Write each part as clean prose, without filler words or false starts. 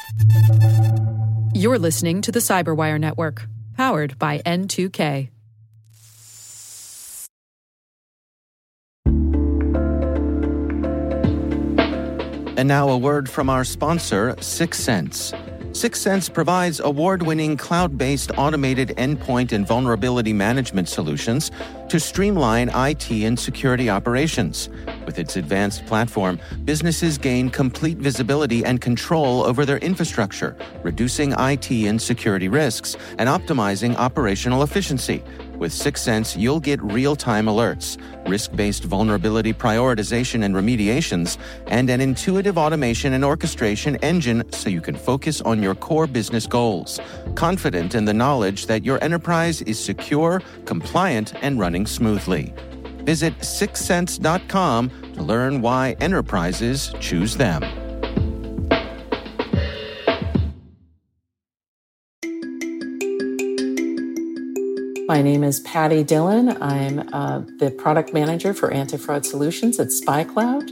You're listening to the Cyberwire Network, powered by N2K. And now a word from our sponsor, Syxsense. Syxsense provides award-winning cloud-based automated endpoint and vulnerability management solutions to streamline IT and security operations. With its advanced platform, businesses gain complete visibility and control over their infrastructure, reducing IT and security risks and optimizing operational efficiency. With Syxsense, you'll get real-time alerts, risk-based vulnerability prioritization and remediations, and an intuitive automation and orchestration engine so you can focus on your core business goals, confident in the knowledge that your enterprise is secure, compliant, and running smoothly. Visit Syxsense.com to learn why enterprises choose them. My name is Patty Dillon. I'm the product manager for anti-fraud solutions at SpyCloud.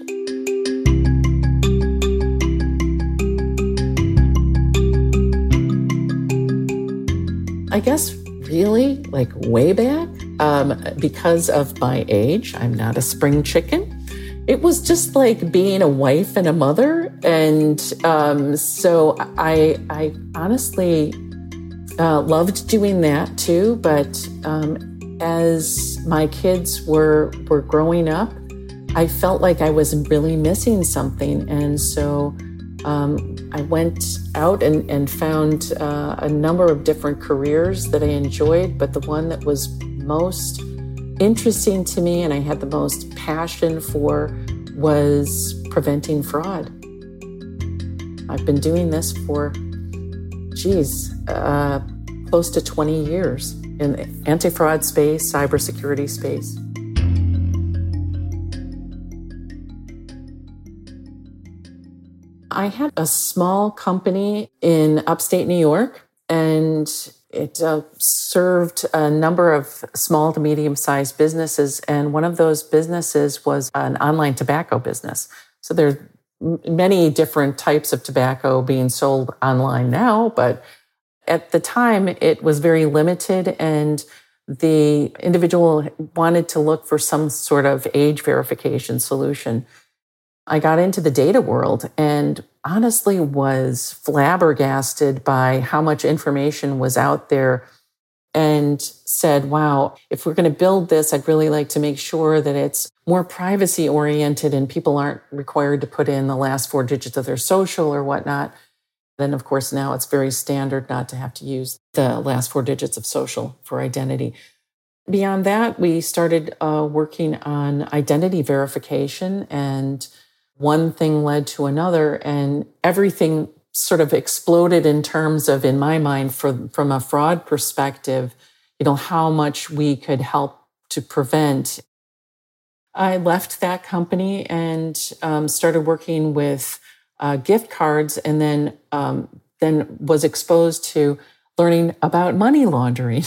I guess really like way back, because of my age, I'm not a spring chicken. It was just like being a wife and a mother. And so I honestly loved doing that too, but as my kids were growing up, I felt like I was really missing something. And so I went out and found a number of different careers that I enjoyed, but the one that was most interesting to me and I had the most passion for was preventing fraud. I've been doing this for close to 20 years in the anti-fraud space, cybersecurity space. I had a small company in upstate New York, and it served a number of small to medium-sized businesses, and one of those businesses was an online tobacco business. So there are many different types of tobacco being sold online now, but at the time it was very limited, and the individual wanted to look for some sort of age verification solution. I got into the data world and honestly was flabbergasted by how much information was out there and said, wow, if we're going to build this, I'd really like to make sure that it's more privacy oriented and people aren't required to put in the last 4 digits of their social or whatnot. Then, of course, now it's very standard not to have to use the last 4 digits of social for identity. Beyond that, we started working on identity verification, and one thing led to another, and everything sort of exploded in terms of, in my mind, from a fraud perspective, how much we could help to prevent. I left that company and started working with gift cards, and then was exposed to learning about money laundering.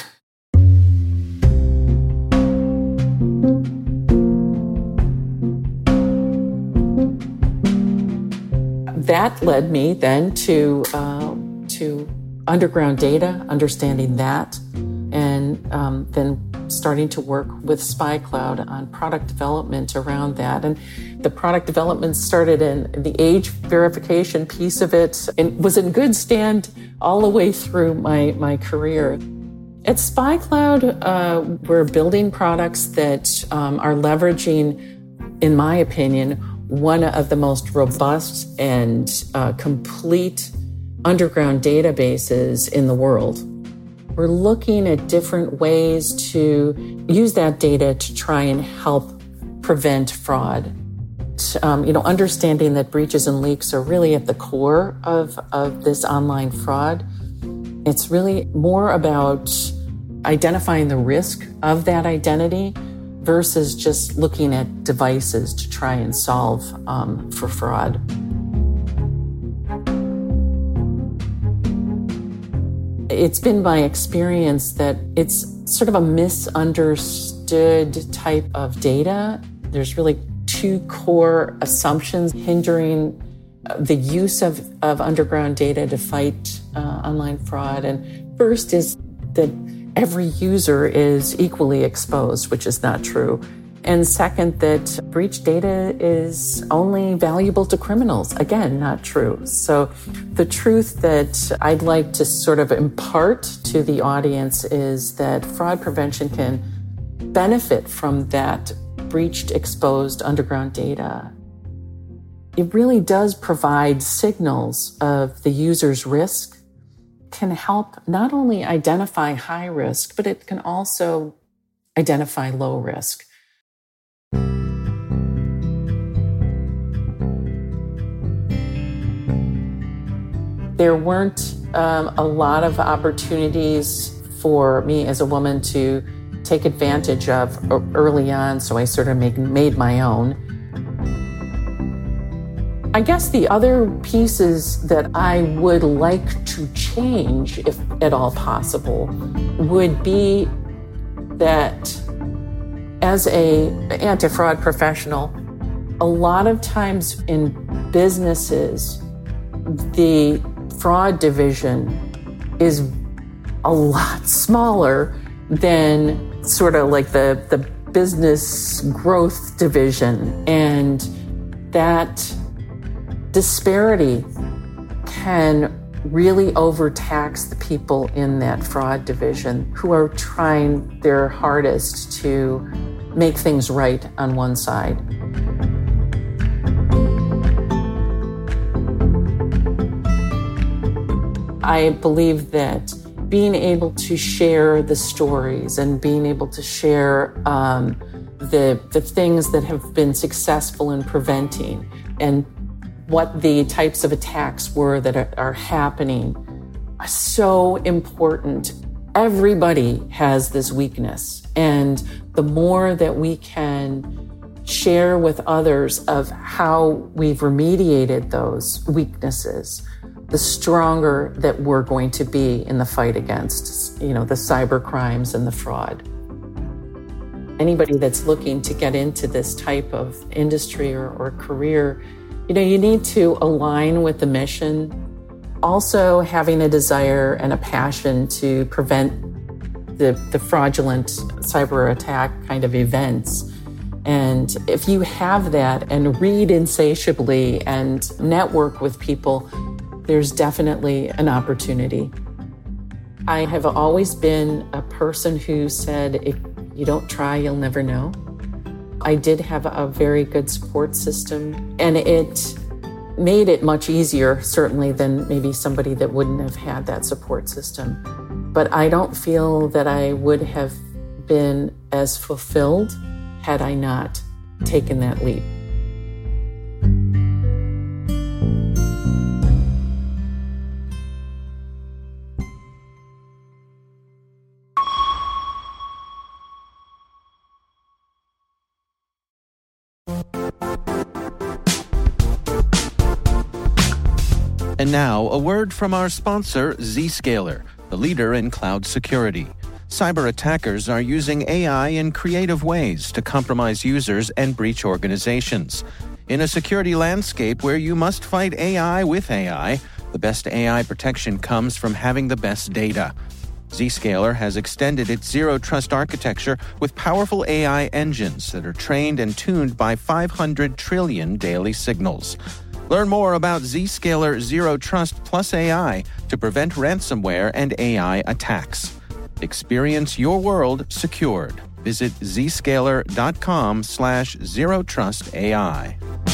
That led me then to underground data, understanding that, and then starting to work with SpyCloud on product development around that. And the product development started in the age verification piece of it and was in good stand all the way through my career. At SpyCloud, we're building products that are leveraging, in my opinion, one of the most robust and complete underground databases in the world. We're looking at different ways to use that data to try and help prevent fraud. Understanding that breaches and leaks are really at the core of this online fraud. It's really more about identifying the risk of that identity versus just looking at devices to try and solve for fraud. It's been my experience that it's sort of a misunderstood type of data. There's really 2 core assumptions hindering the use of underground data to fight online fraud. And first is that every user is equally exposed, which is not true. And second, that breach data is only valuable to criminals. Again, not true. So the truth that I'd like to sort of impart to the audience is that fraud prevention can benefit from that breached, exposed underground data. It really does provide signals of the user's risk, can help not only identify high risk, but it can also identify low risk. There weren't a lot of opportunities for me as a woman to take advantage of early on, so I sort of made my own. I guess the other pieces that I would like to change, if at all possible, would be that as an anti-fraud professional, a lot of times in businesses, the fraud division is a lot smaller than sort of like the business growth division. And that disparity can really overtax the people in that fraud division who are trying their hardest to make things right on one side. I believe that being able to share the stories and being able to share the things that have been successful in preventing and what the types of attacks were that are happening are so important. Everybody has this weakness, and the more that we can share with others of how we've remediated those weaknesses, the stronger that we're going to be in the fight against, the cyber crimes and the fraud. Anybody that's looking to get into this type of industry or career, you need to align with the mission. Also having a desire and a passion to prevent the fraudulent cyber attack kind of events. And if you have that and read insatiably and network with people, there's definitely an opportunity. I have always been a person who said, if you don't try, you'll never know. I did have a very good support system, and it made it much easier, certainly, than maybe somebody that wouldn't have had that support system. But I don't feel that I would have been as fulfilled had I not taken that leap. And now, a word from our sponsor, Zscaler, the leader in cloud security. Cyber attackers are using AI in creative ways to compromise users and breach organizations. In a security landscape where you must fight AI with AI, the best AI protection comes from having the best data. Zscaler has extended its Zero Trust architecture with powerful AI engines that are trained and tuned by 500 trillion daily signals. Learn more about Zscaler Zero Trust Plus AI to prevent ransomware and AI attacks. Experience your world secured. Visit zscaler.com/zerotrustai.